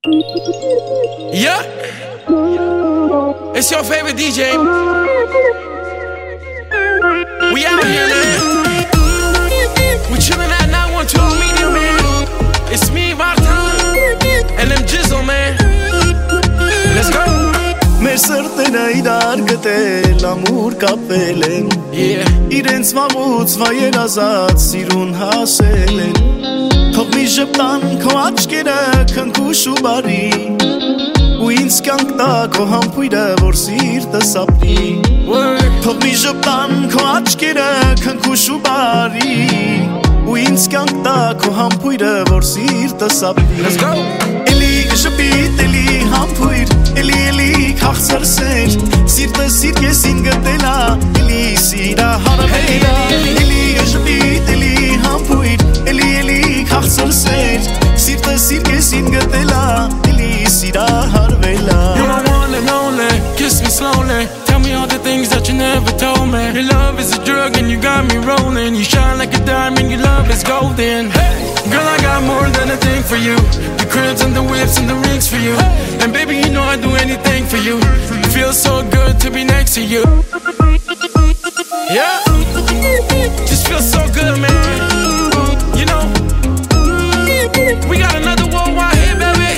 Yeah, it's your favorite DJ. We out here, man. We chillin' at 912 Medium, man. It's me, Martin, and them Jizzle, man. Let's go. Մեր սրտերը իրար գտել, ամուր կապել են, իրենց մամուց վայելազած սիրուն հասել են, թող մի ժպտան քո աչքերը քնքուշ ու բարի, ու ինձ կյանք տա քո համբույրը, որ սիրտս ապրի, թող մի ժպտան քո աչքերը քնքուշ ու բարի, ու ինձ կյանք տա քո համբույրը, որ սիրտս ապրի. Let's go. Էլի ժպիտ, էլի համբույր, էլի քաղցր սեր, սիրտը սիրտ ես ին գտելա, էլի սիրա հարվելա, էլի ժպիտ, էլի համբույր, էլի քաղցր սեր, սիրտը սիրտ ես ին գտելա, էլի սիրա հարվելա. You're my one and only, kiss me slowly, tell me all the things that you never told me. Your love is a drug and you got me rolling, you shine like a diamond, your love is golden. Girl, I got more than a thing for you, the cribs and the whips and the rings for you, and baby, you know I'd do anything for you. It feels so good to be next to you. Yeah, just feels so good, man. You know, we got another worldwide hit, baby.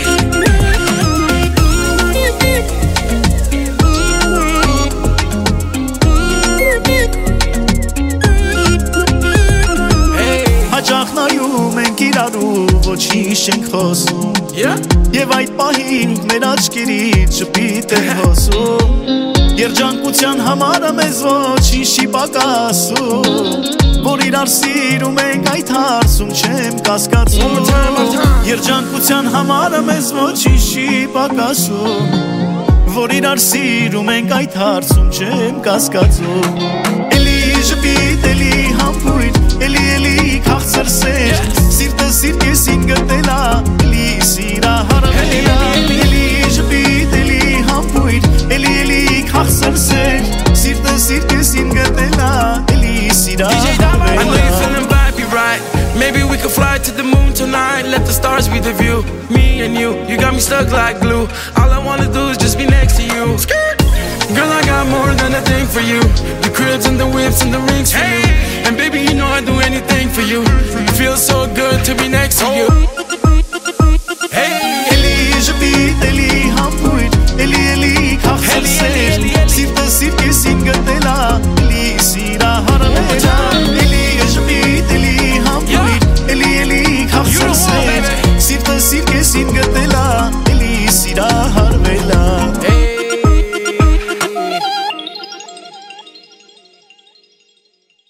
Հաճախ նայում ենք իրարու, ոչինչ չենք խոսում, և այդ պահին մեր աչքերից ժպիտ են հոսում, երջանկության համարը մեզ ոչինչ չի պակասում, որ իրար սիրում ենք այդ հարցում չեմ կասկածում, երջանկության համարը մեզ ոչինչ չի պակասում, որ իրար սիրում ենք այդ հարցում չեմ կասկածում. Էլի ժպիտ, էլի համբույր, էլի քաղցր սեր, սիրտը սիրտ ես ին գտելա, էլի սիրա հարվելա, էլի ժպիտ, էլի համբույր, էլի քաղցր սեր, սիրտը սիրտ ես ին գտելա, էլի սիրա հարվելա. I know you're feeling vibey, right? Maybe we could fly to the moon tonight, let the stars be the view. Me and you got me stuck like glue. All I wanna do is just be next to you. Girl, I got more than a thing for you, the cribs and the whips and the rings for you, and baby, you know I'd do anything for you. It feels so good to be next to you.